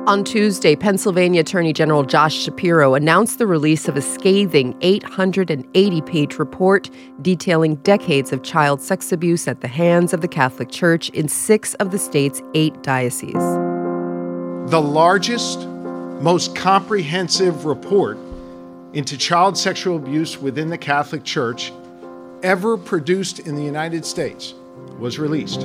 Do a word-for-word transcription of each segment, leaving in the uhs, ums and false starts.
On Tuesday, Pennsylvania Attorney General Josh Shapiro announced the release of a scathing eight hundred eighty page report detailing decades of child sex abuse at the hands of the Catholic Church in six of the state's eight dioceses. The largest, most comprehensive report into child sexual abuse within the Catholic Church ever produced in the United States was released.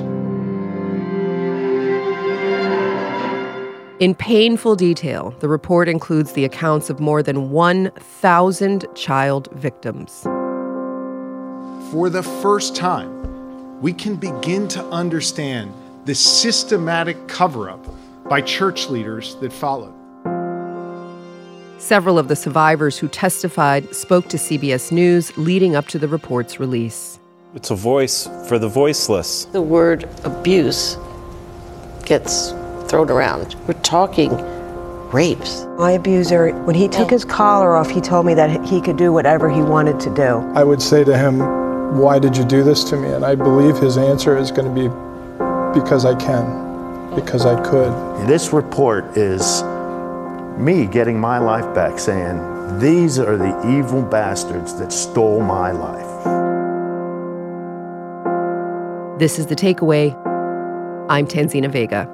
In painful detail, the report includes the accounts of more than one thousand child victims. For the first time, we can begin to understand the systematic cover-up by church leaders that followed. Several of the survivors who testified spoke to C B S News leading up to the report's release. It's a voice for the voiceless. The word abuse gets thrown around. We're talking rapes. My abuser, when he took his collar off, he told me that he could do whatever he wanted to do. I would say to him, "Why did you do this to me?" And I believe his answer is going to be, "Because I can, because I could." This report is me getting my life back, saying, these are the evil bastards that stole my life. This is The Takeaway. I'm Tanzina Vega.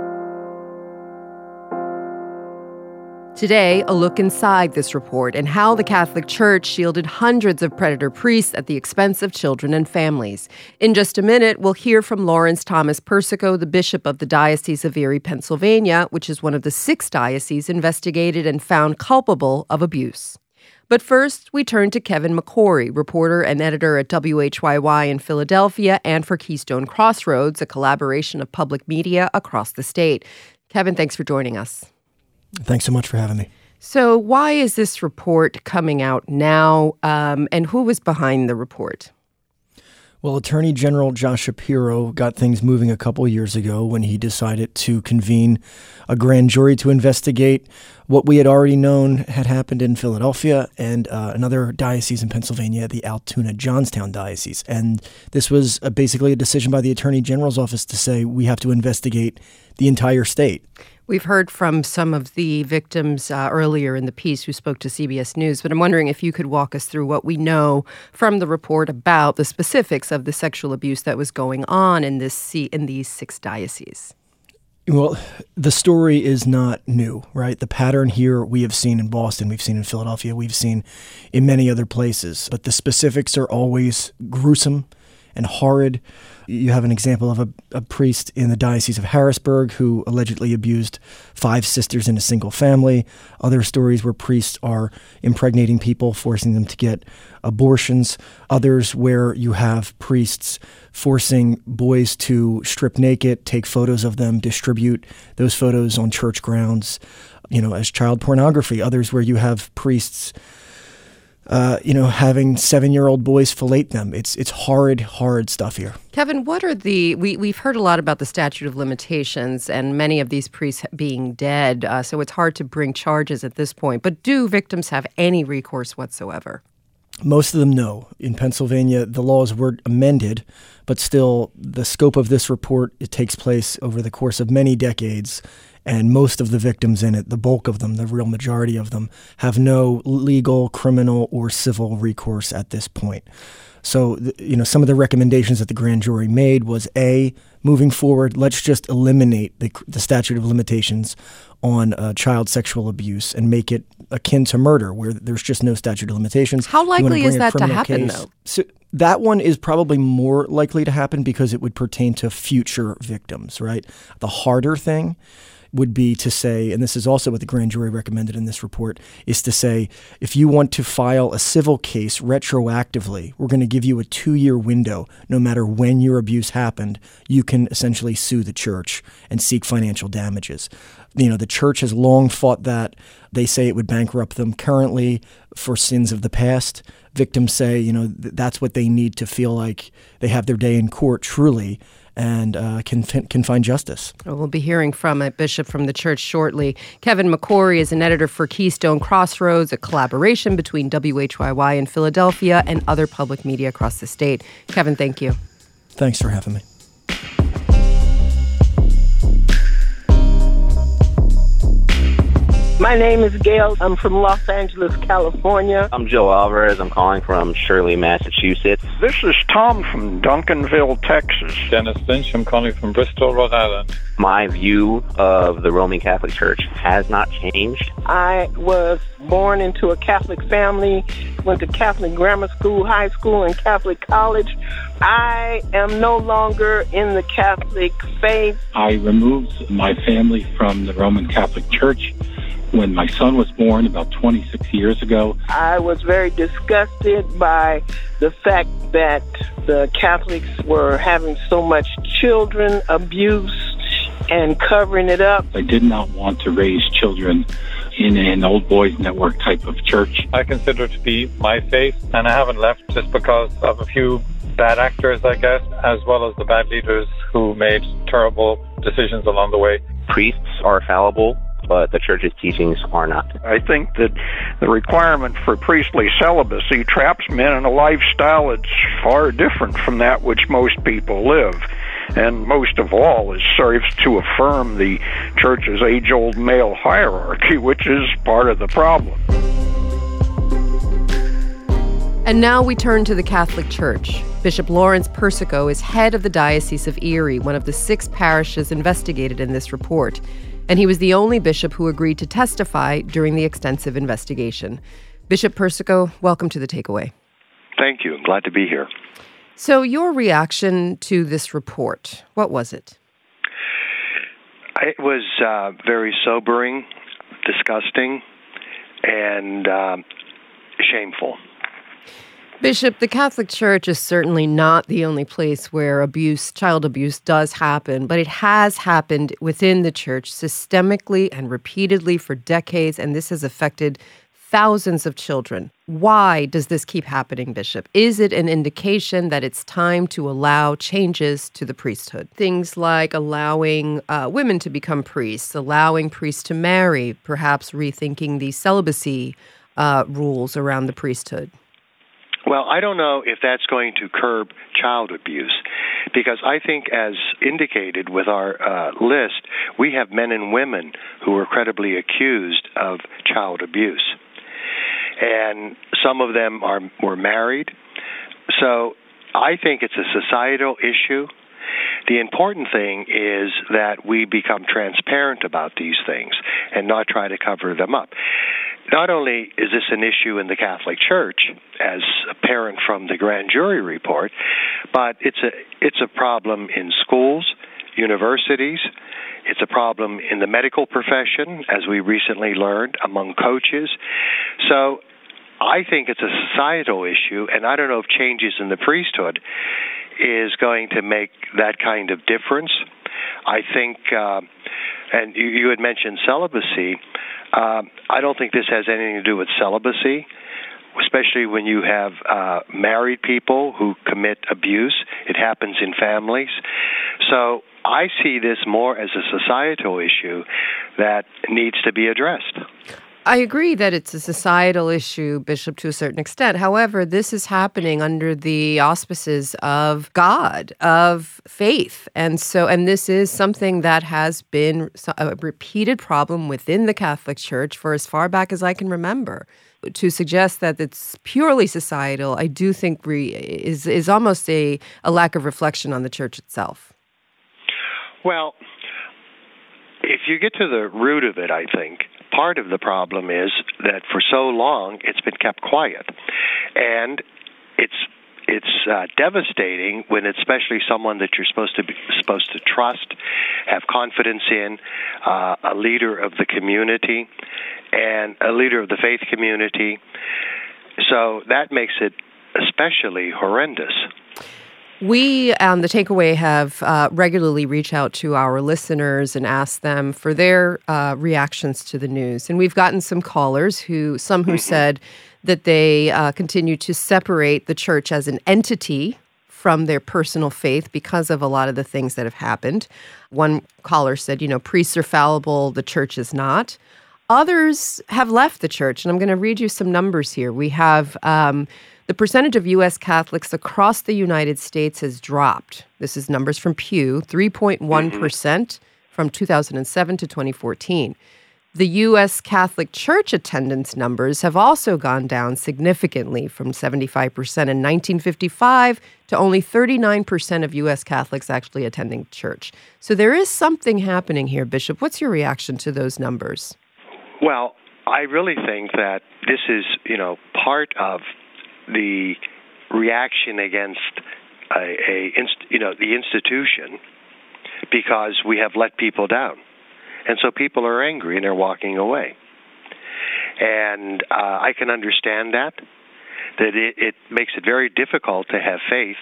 Today, a look inside this report and how the Catholic Church shielded hundreds of predator priests at the expense of children and families. In just a minute, we'll hear from Lawrence Thomas Persico, the bishop of the Diocese of Erie, Pennsylvania, which is one of the six dioceses investigated and found culpable of abuse. But first, we turn to Kevin McCrory, reporter and editor at W H Y Y in Philadelphia and for Keystone Crossroads, a collaboration of public media across the state. Kevin, thanks for joining us. Thanks so much for having me. So why is this report coming out now, um, and who was behind the report? Well, Attorney General Josh Shapiro got things moving a couple years ago when he decided to convene a grand jury to investigate what we had already known had happened in Philadelphia and uh, another diocese in Pennsylvania, the Altoona-Johnstown Diocese. And this was uh, basically a decision by the Attorney General's office to say we have to investigate the entire state. We've heard from some of the victims uh, earlier in the piece who spoke to C B S News, but I'm wondering if you could walk us through what we know from the report about the specifics of the sexual abuse that was going on in this in these six dioceses. Well, the story is not new, right? The pattern here we have seen in Boston, we've seen in Philadelphia, we've seen in many other places, but the specifics are always gruesome and horrid. You have an example of a, a priest in the Diocese of Harrisburg who allegedly abused five sisters in a single family. Other stories where priests are impregnating people, forcing them to get abortions. Others where you have priests forcing boys to strip naked, take photos of them, distribute those photos on church grounds, you know, as child pornography. Others where you have priests Uh, you know, having seven-year-old boys fillet them. It's it's horrid, horrid stuff here. Kevin, what are the, we, we've heard a lot about the statute of limitations and many of these priests being dead, uh, so it's hard to bring charges at this point. But do victims have any recourse whatsoever? Most of them, no. In Pennsylvania, the laws were amended, but still the scope of this report, it takes place over the course of many decades. And most of the victims in it, the bulk of them, the real majority of them, have no legal, criminal, or civil recourse at this point. So, you know, some of the recommendations that the grand jury made was, A, moving forward, let's just eliminate the, the statute of limitations on uh, child sexual abuse and make it akin to murder, where there's just no statute of limitations. How likely is that to happen, case. though? So that one is probably more likely to happen because it would pertain to future victims, right? The harder thing would be to say, and this is also what the grand jury recommended in this report, is to say, if you want to file a civil case retroactively, we're going to give you a two-year window. No matter when your abuse happened, you can essentially sue the church and seek financial damages. You know, the church has long fought that. They say it would bankrupt them currently for sins of the past. Victims say, you know, th- that's what they need to feel like they have their day in court truly, and uh, can can find justice. We'll be hearing from a bishop from the church shortly. Kevin McCrory is an editor for Keystone Crossroads, a collaboration between W H Y Y in Philadelphia and other public media across the state. Kevin, thank you. Thanks for having me. My name is Gail. I'm from Los Angeles, California. I'm Joe Alvarez. I'm calling from Shirley, Massachusetts. This is Tom from Duncanville, Texas. Dennis Lynch. I'm calling from Bristol, Rhode Island. My view of the Roman Catholic Church has not changed. I was born into a Catholic family, went to Catholic grammar school, high school, and Catholic college. I am no longer in the Catholic faith. I removed my family from the Roman Catholic Church when my son was born about twenty-six years ago. I was very disgusted by the fact that the Catholics were having so much children abuse and covering it up. I did not want to raise children in an old boys network type of church. I consider it to be my faith, and I haven't left just because of a few bad actors, I guess, as well as the bad leaders who made terrible decisions along the way. Priests are fallible, but the church's teachings are not. I think that the requirement for priestly celibacy traps men in a lifestyle that's far different from that which most people live. And most of all, it serves to affirm the church's age-old male hierarchy, which is part of the problem. And now we turn to the Catholic Church. Bishop Lawrence Persico is head of the Diocese of Erie, one of the six parishes investigated in this report. And he was the only bishop who agreed to testify during the extensive investigation. Bishop Persico, welcome to The Takeaway. Thank you. I'm glad to be here. So your reaction to this report, what was it? It was uh, very sobering, disgusting, and uh, shameful. Bishop, the Catholic Church is certainly not the only place where abuse, child abuse does happen, but it has happened within the church systemically and repeatedly for decades, and this has affected thousands of children. Why does this keep happening, Bishop? Is it an indication that it's time to allow changes to the priesthood? Things like allowing uh, women to become priests, allowing priests to marry, perhaps rethinking the celibacy uh, rules around the priesthood. Well, I don't know if that's going to curb child abuse, because I think, as indicated with our uh, list, we have men and women who are credibly accused of child abuse. And some of them are were married. So I think it's a societal issue. The important thing is that we become transparent about these things and not try to cover them up. Not only is this an issue in the Catholic Church, as apparent from the grand jury report, but it's a it's a problem in schools, universities. It's a problem in the medical profession, as we recently learned, among coaches. So I think it's a societal issue, and I don't know if changes in the priesthood is going to make that kind of difference. I think, uh, and you, you had mentioned celibacy, uh, I don't think this has anything to do with celibacy, especially when you have uh, married people who commit abuse. It happens in families. So I see this more as a societal issue that needs to be addressed. I agree that it's a societal issue, Bishop, to a certain extent. However, this is happening under the auspices of God, of faith. And so, and this is something that has been a repeated problem within the Catholic Church for as far back as I can remember. To suggest that it's purely societal, I do think re- is is almost a, a lack of reflection on the Church itself. Well, if you get to the root of it, I think, part of the problem is that for so long it's been kept quiet. And it's it's uh, devastating when it's especially someone that you're supposed to be supposed to trust, have confidence in, uh, a leader of the community, and a leader of the faith community. So that makes it especially horrendous. We, um, the Takeaway, have uh, regularly reached out to our listeners and asked them for their uh, reactions to the news. And we've gotten some callers, who some who said that they uh, continue to separate the church as an entity from their personal faith because of a lot of the things that have happened. One caller said, you know, priests are fallible, the church is not. Others have left the church, and I'm going to read you some numbers here. We have um, the percentage of U S Catholics across the United States has dropped. This is numbers from Pew, three point one percent from two thousand seven to twenty fourteen. The U S Catholic Church attendance numbers have also gone down significantly from seventy-five percent in nineteen fifty-five to only thirty-nine percent of U S Catholics actually attending church. So there is something happening here, Bishop. What's your reaction to those numbers? Well, I really think that this is, you know, part of the reaction against a, a inst- you know, the institution, because we have let people down. And so people are angry and they're walking away. And uh, I can understand that, that it, it makes it very difficult to have faith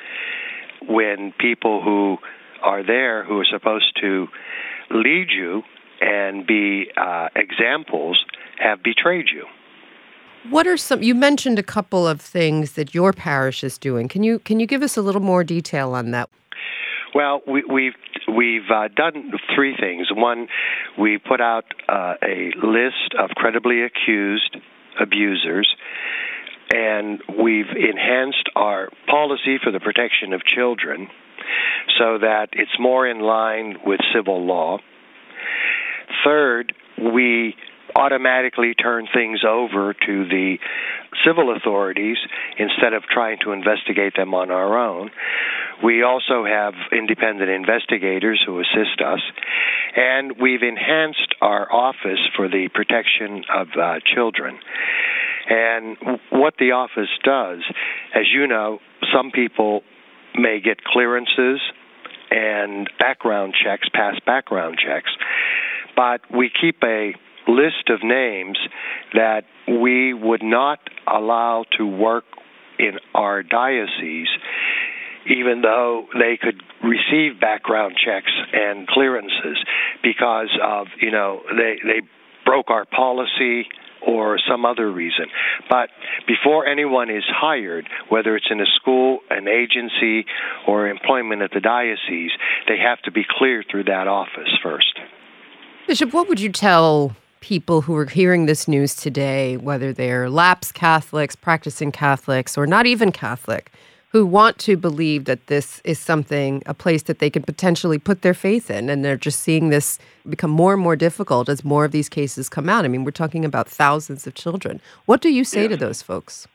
when people who are there, who are supposed to lead you and be uh, examples, have betrayed you. What are some, you mentioned a couple of things that your parish is doing. Can you can you give us a little more detail on that? Well, we, we've we've uh, done three things. One, we put out uh, a list of credibly accused abusers, and we've enhanced our policy for the protection of children so that it's more in line with civil law. Third, we automatically turn things over to the civil authorities instead of trying to investigate them on our own. We also have independent investigators who assist us, and we've enhanced our office for the protection of uh, children. And what the office does, as you know, some people may get clearances and background checks, pass background checks, but we keep a list of names that we would not allow to work in our diocese, even though they could receive background checks and clearances because of, you know, they, they broke our policy or some other reason. But before anyone is hired, whether it's in a school, an agency, or employment at the diocese, they have to be cleared through that office first. Bishop, what would you tell people who are hearing this news today, whether they're lapsed Catholics, practicing Catholics, or not even Catholic, who want to believe that this is something, a place that they can potentially put their faith in, and they're just seeing this become more and more difficult as more of these cases come out? I mean, we're talking about thousands of children. What do you say yeah. to those folks?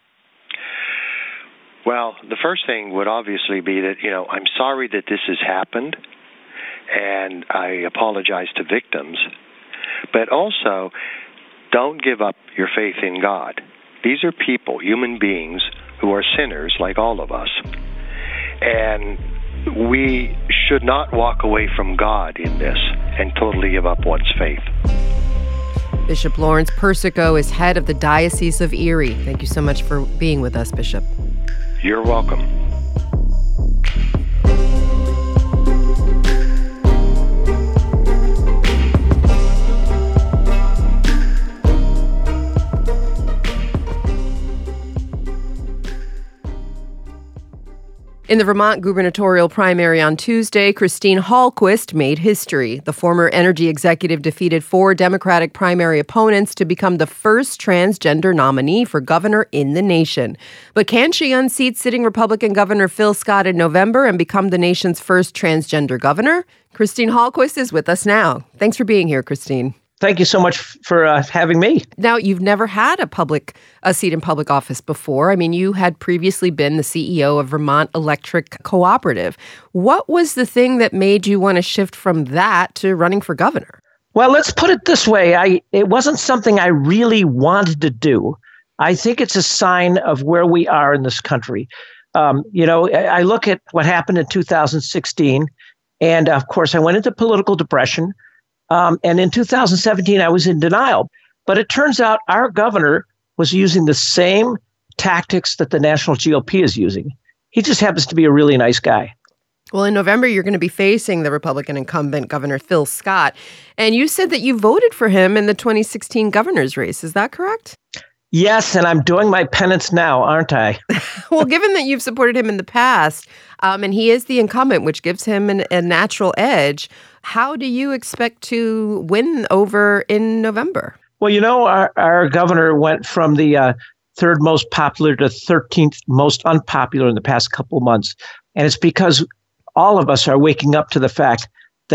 Well, the first thing would obviously be that, you know, I'm sorry that this has happened, and I apologize to victims. But also, don't give up your faith in God. These are people, human beings, who are sinners like all of us. And we should not walk away from God in this and totally give up one's faith. Bishop Lawrence Persico is head of the Diocese of Erie. Thank you so much for being with us, Bishop. You're welcome. In the Vermont gubernatorial primary on Tuesday, Christine Hallquist made history. The former energy executive defeated four Democratic primary opponents to become the first transgender nominee for governor in the nation. But can she unseat sitting Republican Governor Phil Scott in November and become the nation's first transgender governor? Christine Hallquist is with us now. Thanks for being here, Christine. Thank you so much for uh, having me. Now, you've never had a public a seat in public office before. I mean, you had previously been the C E O of Vermont Electric Cooperative. What was the thing that made you want to shift from that to running for governor? Well, let's put it this way. I it wasn't something I really wanted to do. I think it's a sign of where we are in this country. Um, you know, I look at what happened in two thousand sixteen, and of course, I went into political depression. Um, and in two thousand seventeen, I was in denial. But it turns out our governor was using the same tactics that the national G O P is using. He just happens to be a really nice guy. Well, in November, you're going to be facing the Republican incumbent, Governor Phil Scott. And you said that you voted for him in the twenty sixteen governor's race. Is that correct? Yes, and I'm doing my penance now, aren't I? Well, given that you've supported him in the past, um, and he is the incumbent, which gives him an, a natural edge, how do you expect to win over in November? Well, you know, our, our governor went from the uh, third most popular to thirteenth most unpopular in the past couple of months. And it's because all of us are waking up to the fact that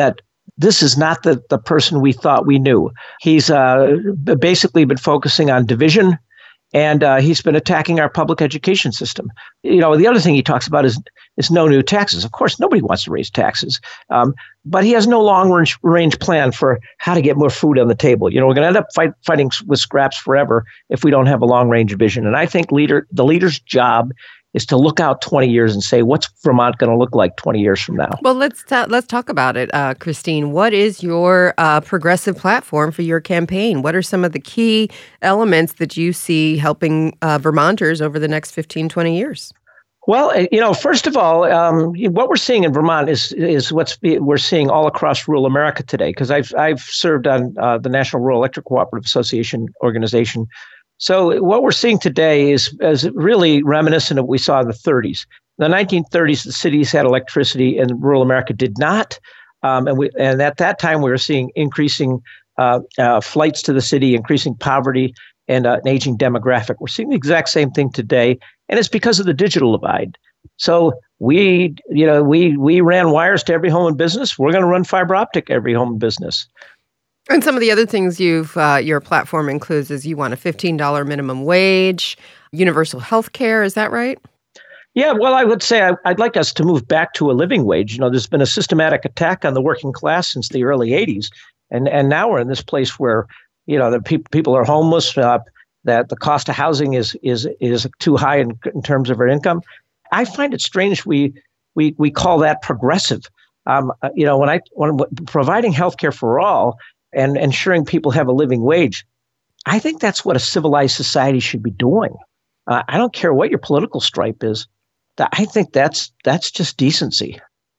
this is not the, the person we thought we knew. He's uh, basically been focusing on division, and uh, he's been attacking our public education system. You know, the other thing he talks about is is no new taxes. Of course, nobody wants to raise taxes, um, but he has no long-range range plan for how to get more food on the table. You know, we're going to end up fight, fighting with scraps forever if we don't have a long-range vision. And I think leader the leader's job is to look out twenty years and say, what's Vermont going to look like twenty years from now? Well, let's ta- let's talk about it, uh, Christine. What is your uh, progressive platform for your campaign? What are some of the key elements that you see helping uh, Vermonters over the next fifteen, twenty years? Well, you know, first of all, um, what we're seeing in Vermont is is what's we're seeing all across rural America today. Because I've I've served on uh, the National Rural Electric Cooperative Association organization. So what we're seeing today is, is really reminiscent of what we saw in the thirties. In the nineteen thirties, the cities had electricity and rural America did not. Um, and we and at that time, we were seeing increasing uh, uh, flights to the city, increasing poverty, and uh, an aging demographic. We're seeing the exact same thing today, and it's because of the digital divide. So we, you know, we we ran wires to every home and business. We're going to run fiber optic every home and business. And some of the other things you've uh, your platform includes is you want a fifteen dollars minimum wage, universal health care. Is that right? Yeah, well, I would say I, I'd like us to move back to a living wage. You know, there's been a systematic attack on the working class since the early eighties. And and now we're in this place where, you know, the pe- people are homeless, uh, that the cost of housing is is is too high in, in terms of our income. I find it strange we we we call that progressive. Um, you know, when I when providing health care for all and ensuring people have a living wage, I think that's what a civilized society should be doing. Uh, I don't care what your political stripe is. I think that's that's just decency.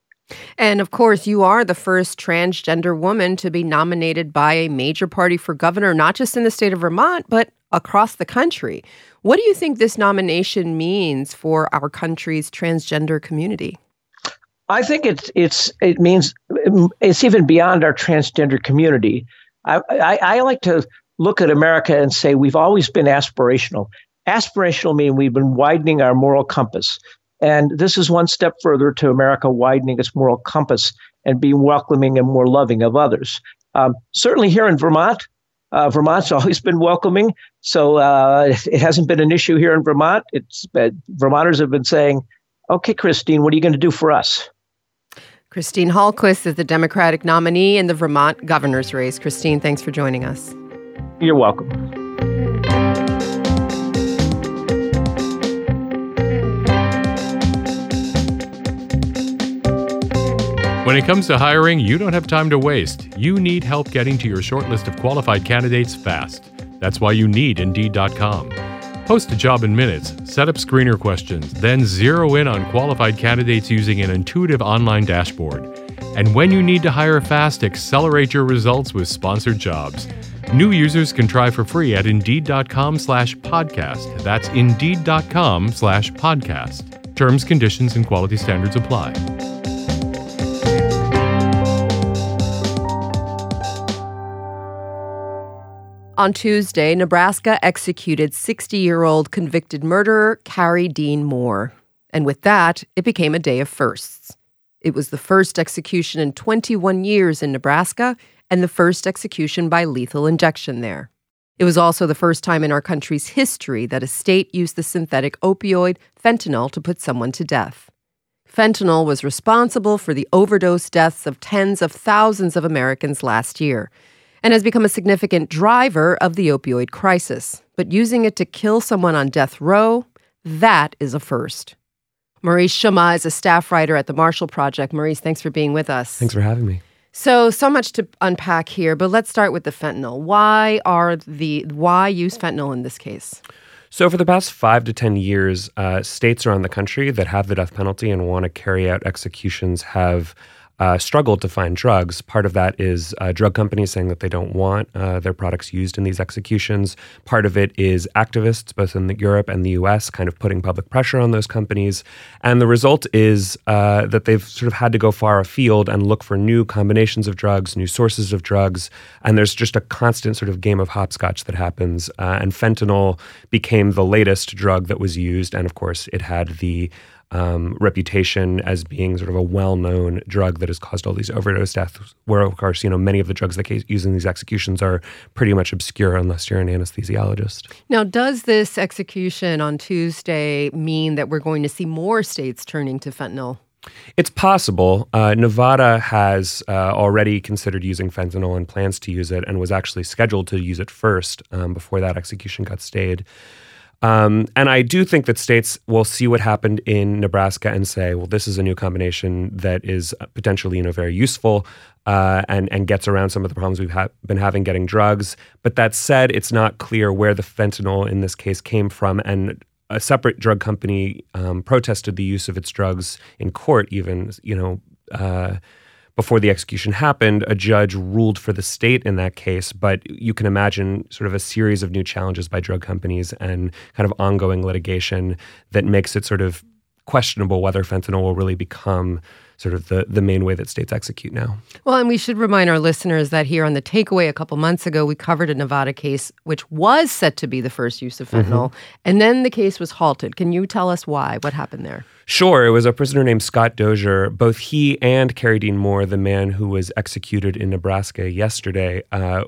And of course, you are the first transgender woman to be nominated by a major party for governor, not just in the state of Vermont, but across the country. What do you think this nomination means for our country's transgender community? I think it's it's it means it's even beyond our transgender community. I, I, I like to look at America and say we've always been aspirational. Aspirational means we've been widening our moral compass. And this is one step further to America widening its moral compass and being welcoming and more loving of others. Um, certainly here in Vermont, uh, Vermont's always been welcoming. So uh, it hasn't been an issue here in Vermont. It's uh, Vermonters have been saying, okay, Christine, what are you going to do for us? Christine Hallquist is the Democratic nominee in the Vermont governor's race. Christine, thanks for joining us. You're welcome. When it comes to hiring, you don't have time to waste. You need help getting to your short list of qualified candidates fast. That's why you need Indeed dot com. Post a job in minutes, set up screener questions, then zero in on qualified candidates using an intuitive online dashboard. And when you need to hire fast, accelerate your results with sponsored jobs. New users can try for free at Indeed dot com slash podcast. That's Indeed dot com slash podcast. Terms, conditions, and quality standards apply. On Tuesday, Nebraska executed sixty-year-old convicted murderer Carrie Dean Moore. And with that, it became a day of firsts. It was the first execution in twenty-one years in Nebraska and the first execution by lethal injection there. It was also the first time in our country's history that a state used the synthetic opioid fentanyl to put someone to death. Fentanyl was responsible for the overdose deaths of tens of thousands of Americans last year, and has become a significant driver of the opioid crisis. But using it to kill someone on death row, that is a first. Maurice Chammah is a staff writer at the Marshall Project. Maurice, thanks for being with us. Thanks for having me. So, so much to unpack here, but let's start with the fentanyl. Why are the why use fentanyl in this case? So for the past five to ten years, uh, states around the country that have the death penalty and want to carry out executions have Uh, struggled to find drugs. Part of that is uh, drug companies saying that they don't want uh, their products used in these executions. Part of it is activists, both in the Europe and the U S, kind of putting public pressure on those companies. And the result is uh, that they've sort of had to go far afield and look for new combinations of drugs, new sources of drugs. And there's just a constant sort of game of hopscotch that happens. Uh, and fentanyl became the latest drug that was used. And of course, it had the um, reputation as being sort of a well-known drug that has caused all these overdose deaths, where, of course, you know, many of the drugs that used in these executions are pretty much obscure unless you're an anesthesiologist. Now, does this execution on Tuesday mean that we're going to see more states turning to fentanyl? It's possible. Uh, Nevada has uh, already considered using fentanyl and plans to use it and was actually scheduled to use it first um, before that execution got stayed. Um, and I do think that states will see what happened in Nebraska and say, well, this is a new combination that is potentially, you know, very useful uh, and, and gets around some of the problems we've ha- been having getting drugs. But that said, it's not clear where the fentanyl in this case came from. And a separate drug company um, protested the use of its drugs in court even, you know, uh, before the execution happened. A judge ruled for the state in that case, but you can imagine sort of a series of new challenges by drug companies and kind of ongoing litigation that makes it sort of questionable whether fentanyl will really become sort of the, the main way that states execute now. Well, and we should remind our listeners that here on The Takeaway a couple months ago, we covered a Nevada case which was set to be the first use of fentanyl, mm-hmm. and then the case was halted. Can you tell us why? What happened there? Sure. It was a prisoner named Scott Dozier. Both he and Kerry Dean Moore, the man who was executed in Nebraska yesterday, uh,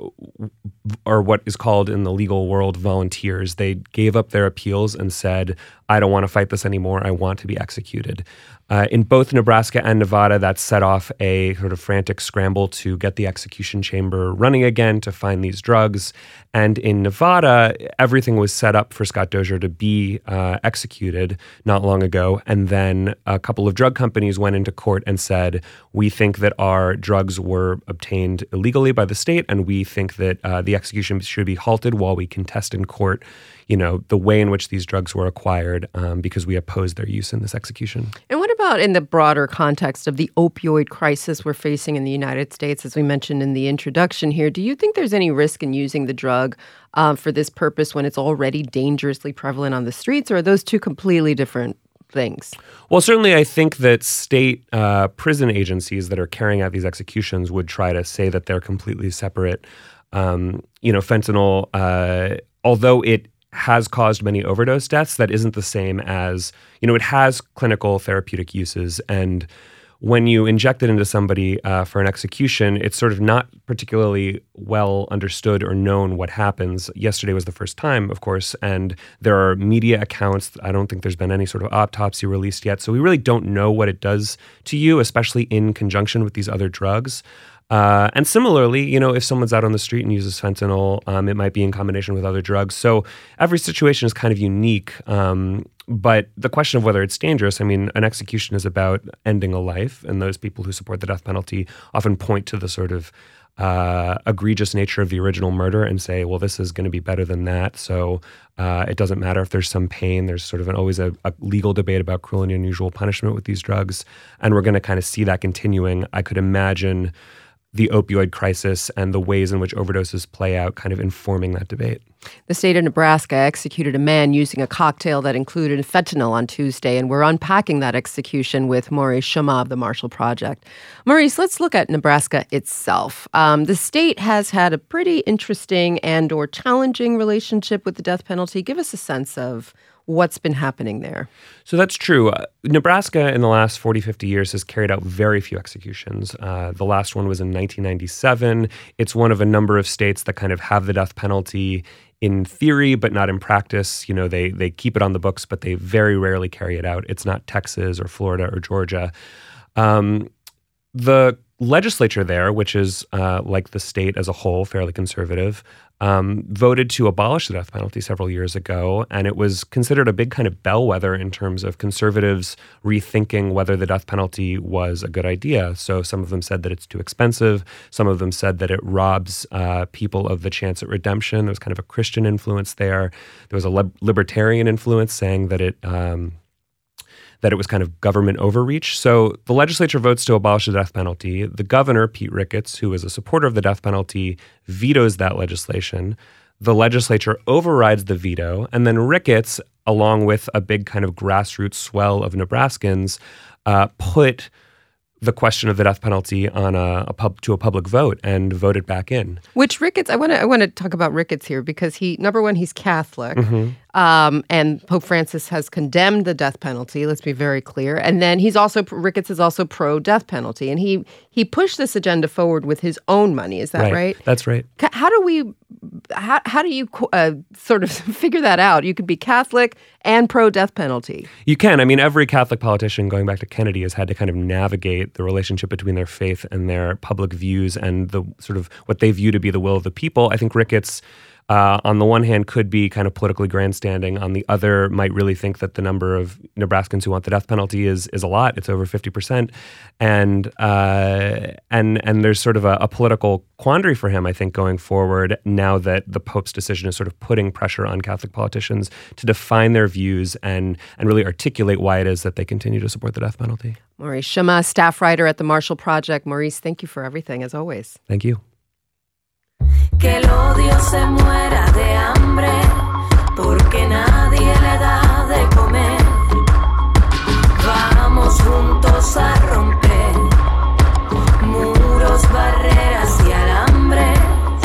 are what is called in the legal world volunteers. They gave up their appeals and said, I don't want to fight this anymore. I want to be executed. Uh, in both Nebraska and Nevada, that set off a sort of frantic scramble to get the execution chamber running again to find these drugs. And in Nevada, everything was set up for Scott Dozier to be uh, executed not long ago. And then a couple of drug companies went into court and said, we think that our drugs were obtained illegally by the state, and we think that uh, the execution should be halted while we contest in court, you know, the way in which these drugs were acquired, um, because we oppose their use in this execution. And what about in the broader context of the opioid crisis we're facing in the United States, as we mentioned in the introduction here? Do you think there's any risk in using the drug um, for this purpose when it's already dangerously prevalent on the streets, or are those two completely different things? Well, certainly I think that state uh, prison agencies that are carrying out these executions would try to say that they're completely separate. Um, you know, fentanyl, uh, although it has caused many overdose deaths, that isn't the same as, you know, it has clinical therapeutic uses. And when you inject it into somebody uh, for an execution, it's sort of not particularly well understood or known what happens. Yesterday was the first time, of course, and there are media accounts. I don't think there's been any sort of autopsy released yet. So we really don't know what it does to you, especially in conjunction with these other drugs. Uh, and similarly, you know, if someone's out on the street and uses fentanyl, um, it might be in combination with other drugs. So every situation is kind of unique. Um, but the question of whether it's dangerous, I mean, an execution is about ending a life. And those people who support the death penalty often point to the sort of uh, egregious nature of the original murder and say, well, this is going to be better than that. So uh, it doesn't matter if there's some pain. There's sort of an, always a, a legal debate about cruel and unusual punishment with these drugs. And we're going to kind of see that continuing. I could imagine the opioid crisis and the ways in which overdoses play out kind of informing that debate. The state of Nebraska executed a man using a cocktail that included fentanyl on Tuesday, and we're unpacking that execution with Maurice Chammah of the Marshall Project. Maurice, let's look at Nebraska itself. Um, the state has had a pretty interesting and or challenging relationship with the death penalty. Give us a sense of what's been happening there. So that's true. Uh, Nebraska in the last forty, fifty years has carried out very few executions. Uh, the last one was in nineteen ninety-seven. It's one of a number of states that kind of have the death penalty in theory, but not in practice. You know, they they keep it on the books, but they very rarely carry it out. It's not Texas or Florida or Georgia. Um, the legislature there, which is uh, like the state as a whole, fairly conservative, um, voted to abolish the death penalty several years ago. And it was considered a big kind of bellwether in terms of conservatives rethinking whether the death penalty was a good idea. So some of them said that it's too expensive. Some of them said that it robs uh, people of the chance at redemption. There was kind of a Christian influence there. There was a lib- libertarian influence saying that it... Um, that it was kind of government overreach. So the legislature votes to abolish the death penalty. The governor, Pete Ricketts, who is a supporter of the death penalty, vetoes that legislation. The legislature overrides the veto. And then Ricketts, along with a big kind of grassroots swell of Nebraskans, uh, put the question of the death penalty on a, a pub to a public vote and voted back in. Which Ricketts, I want to I want to talk about Ricketts here because he, number one, he's Catholic. Mm-hmm. Um, and Pope Francis has condemned the death penalty. Let's be very clear. And then he's also Ricketts is also pro-death penalty, and he he pushed this agenda forward with his own money. Is that right? right? That's right. How do we? How how do you uh, sort of figure that out? You could be Catholic and pro-death penalty. You can. I mean, every Catholic politician, going back to Kennedy, has had to kind of navigate the relationship between their faith and their public views and the sort of what they view to be the will of the people. I think Ricketts, Uh, on the one hand, could be kind of politically grandstanding. On the other, might really think that the number of Nebraskans who want the death penalty is is a lot. It's over fifty percent, and uh, and and there's sort of a, a political quandary for him, I think, going forward. Now that the Pope's decision is sort of putting pressure on Catholic politicians to define their views and and really articulate why it is that they continue to support the death penalty. Maurice Chammah, staff writer at the Marshall Project. Maurice, thank you for everything, as always. Thank you. Que el odio se muera de hambre, porque nadie le da de comer. Vamos juntos a romper muros, barreras y alambres.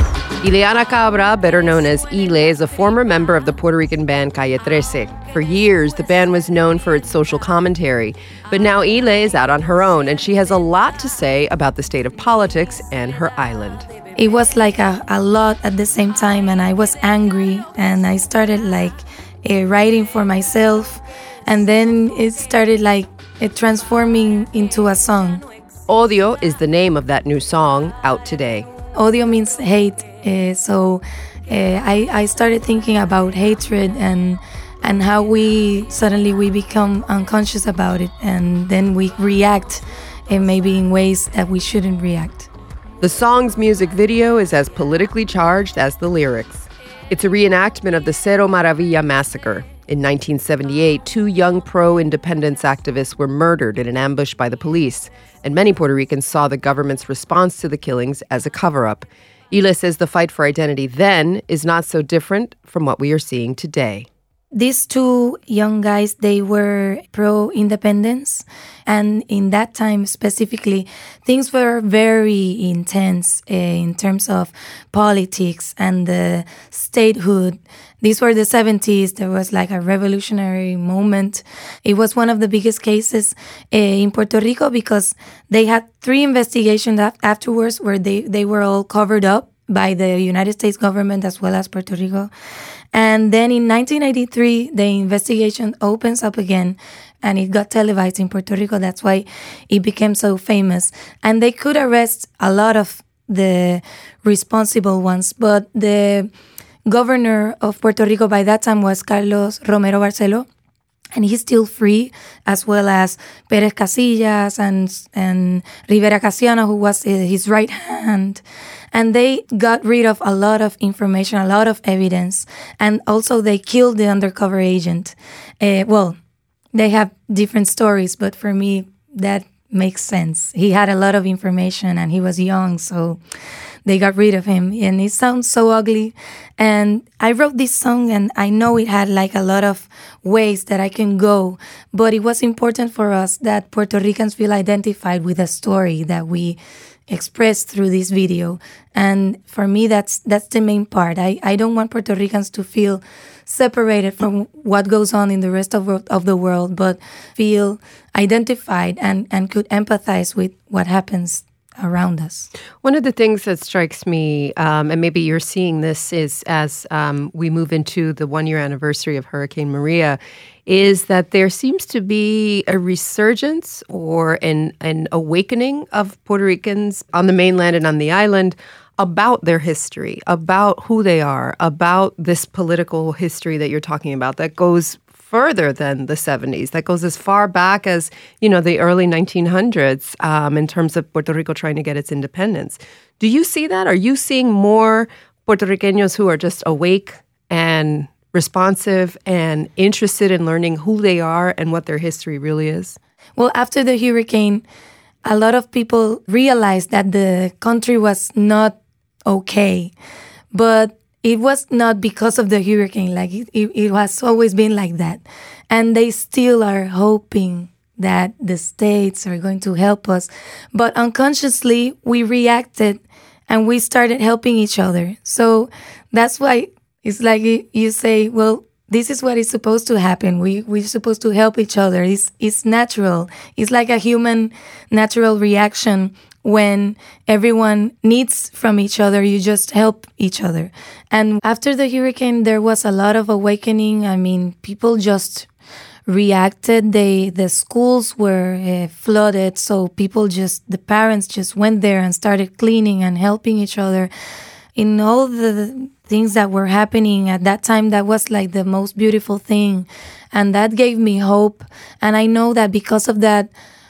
Ileana Cabra, better known as Ile, is a former member of the Puerto Rican band Calle trece. For years, the band was known for its social commentary. But now Ile is out on her own, and she has a lot to say about the state of politics and her island. It was like a, a lot at the same time, and I was angry, and I started like uh, writing for myself, and then it started like uh, transforming into a song. Odio is the name of that new song, out today. Odio means hate, uh, so uh, I, I started thinking about hatred and and how we suddenly we become unconscious about it, and then we react uh, maybe in ways that we shouldn't react. The song's music video is as politically charged as the lyrics. It's a reenactment of the Cerro Maravilla massacre. In nineteen seventy-eight, two young pro-independence activists were murdered in an ambush by the police, and many Puerto Ricans saw the government's response to the killings as a cover-up. Ile says the fight for identity then is not so different from what we are seeing today. These two young guys, they were pro-independence. And in that time specifically, things were very intense uh, in terms of politics and the statehood. These were the seventies. There was like a revolutionary moment. It was one of the biggest cases uh, in Puerto Rico because they had three investigations afterwards where they, they were all covered up by the United States government as well as Puerto Rico. And then in nineteen eighty-three, the investigation opens up again, and it got televised in Puerto Rico. That's why it became so famous. And they could arrest a lot of the responsible ones, but the governor of Puerto Rico by that time was Carlos Romero Barceló, and he's still free, as well as Pérez Casillas and and Rivera Casiano, who was his right hand. And they got rid of a lot of information, a lot of evidence. And also they killed the undercover agent. Uh, well, they have different stories, but for me, that makes sense. He had a lot of information and he was young, so they got rid of him. And it sounds so ugly. And I wrote this song, and I know it had like a lot of ways that I can go, but it was important for us that Puerto Ricans feel identified with a story that we expressed through this video. And for me, that's that's the main part. I, I don't want Puerto Ricans to feel separated from what goes on in the rest of, of the world, but feel identified and, and could empathize with what happens around us. One of the things that strikes me, um, and maybe you're seeing this, is as um, we move into the one-year anniversary of Hurricane Maria, is that there seems to be a resurgence or an, an awakening of Puerto Ricans on the mainland and on the island about their history, about who they are, about this political history that you're talking about that goes further than the seventies, that goes as far back as, you know, the early nineteen hundreds um, in terms of Puerto Rico trying to get its independence. Do you see that? Are you seeing more Puerto Ricanos who are just awake and responsive and interested in learning who they are and what their history really is? Well, after the hurricane, a lot of people realized that the country was not okay, but it was not because of the hurricane. Like it, it, it has always been like that. And they still are hoping that the states are going to help us. But unconsciously, we reacted and we started helping each other. So that's why it's like you say, well, this is what is supposed to happen. We, we're supposed to help each other. It's, it's natural. It's like a human natural reaction. When everyone needs from each other, you just help each other. And after the hurricane, there was a lot of awakening. I mean, people just reacted. They, the schools were uh, flooded, so people just, the parents just went there and started cleaning and helping each other. In all the things that were happening at that time, that was like the most beautiful thing. And that gave me hope. And I know that because of that,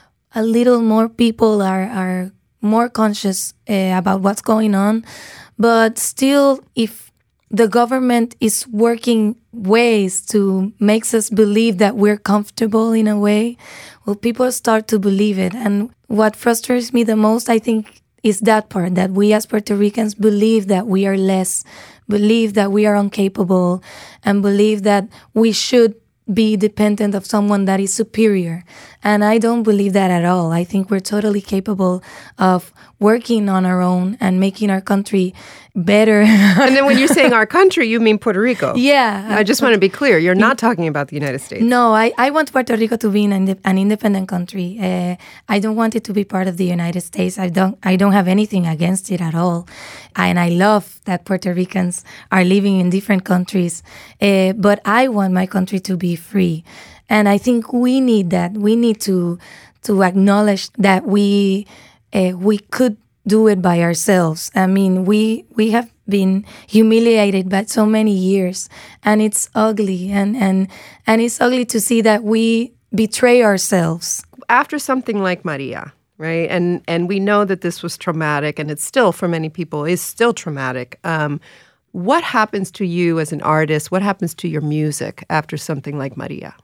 a little more people are, are more conscious uh, about what's going on. But still, if the government is working ways to make us believe that we're comfortable in a way, well, people start to believe it. And what frustrates me the most, I think, is that part, that we as Puerto Ricans believe that we are less, believe that we are incapable, and believe that we should be dependent of someone that is superior. And I don't believe that at all. I think we're totally capable of working on our own and making our country better. And then when you're saying our country, you mean Puerto Rico. Yeah. I just want to be clear. You're not talking about the United States. No, I, I want Puerto Rico to be an, an independent country. Uh, I don't want it to be part of the United States. I don't I don't have anything against it at all. And I love that Puerto Ricans are living in different countries. Uh, but I want my country to be free. And I think we need that. We need to to acknowledge that we uh, we could do it by ourselves. I mean, we we have been humiliated by so many years, and it's ugly, and and and it's ugly to see that we betray ourselves. After something like Maria, right? And and we know that this was traumatic, and it's still, for many people, is still traumatic. Um, what happens to you as an artist? What happens to your music after something like Maria?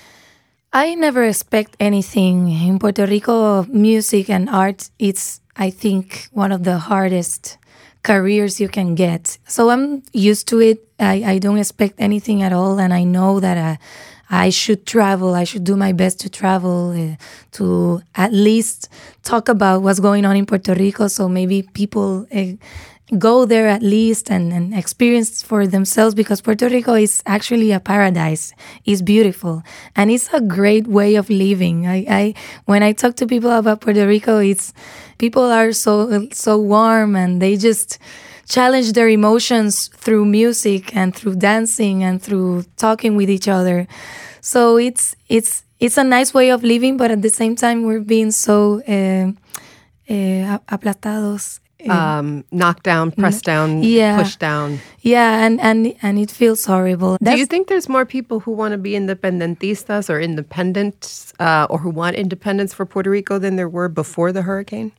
I never expect anything. In Puerto Rico, music and art, it's, I think, one of the hardest careers you can get. So I'm used to it. I, I don't expect anything at all. And I know that uh, I should travel. I should do my best to travel, uh, to at least talk about what's going on in Puerto Rico. So maybe people uh, go there at least and, and experience for themselves, because Puerto Rico is actually a paradise. It's beautiful. And it's a great way of living. I, I when I talk to people about Puerto Rico, it's people are so so warm, and they just challenge their emotions through music and through dancing and through talking with each other. So it's it's it's a nice way of living, but at the same time we're being so uh, uh, aplastados. Um, knocked down, pressed down, yeah. pushed down. Yeah, and, and, and it feels horrible. That's, Do you think there's more people who want to be independentistas or independent uh, or who want independence for Puerto Rico than there were before the hurricane?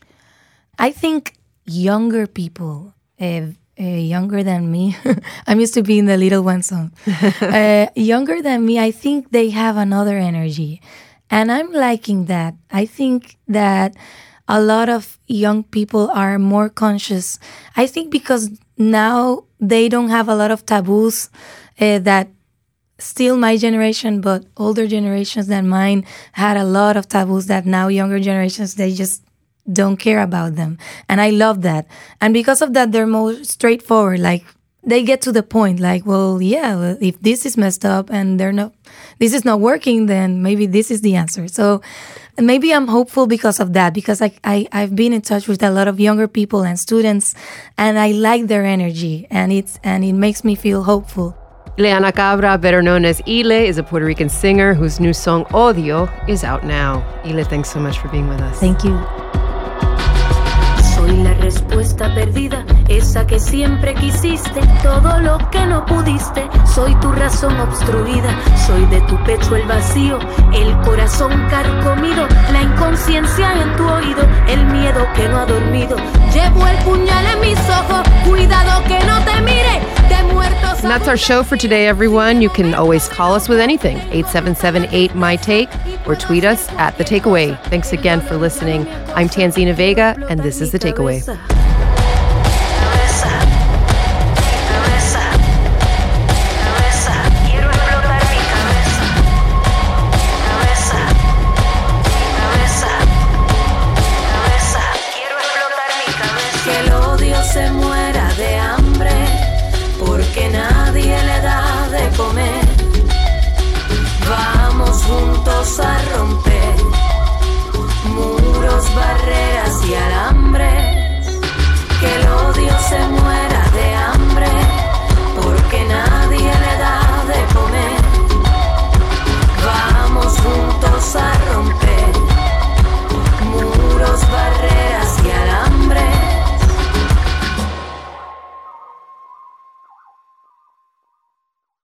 I think younger people, uh, uh, younger than me, I'm used to being the little one song, uh, younger than me, I think they have another energy. And I'm liking that. I think that a lot of young people are more conscious. I think because now they don't have a lot of taboos uh, that still my generation, but older generations than mine had a lot of taboos that now younger generations, they just don't care about them. And I love that. And because of that, they're more straightforward. Like, they get to the point, like, well, yeah, if this is messed up and they're not, this is not working, then maybe this is the answer. So maybe I'm hopeful because of that, because I, I, I've been in touch with a lot of younger people and students, and I like their energy, and it's and it makes me feel hopeful. Ileana Cabra, better known as Ile, is a Puerto Rican singer whose new song, Odio, is out now. Ile, thanks so much for being with us. Thank you. Soy la respuesta perdida, esa que siempre quisiste, todo lo que no pudiste. Soy tu razón obstruida, soy de tu pecho el vacío, el corazón carcomido, la inconsciencia en tu oído, el miedo que no ha dormido. Llevo el puñal en mis ojos, cuidado que no te mire, de muertos. And that's our show for today, everyone. You can always call us with anything, eight seven seven eight M Y Take, or tweet us at The Takeaway. Thanks again for listening. I'm Tanzina Vega, and this is The Takeaway. Que el odio se muera de hambre, porque nadie le da de comer. juntos a romper muros, barreras y alambre.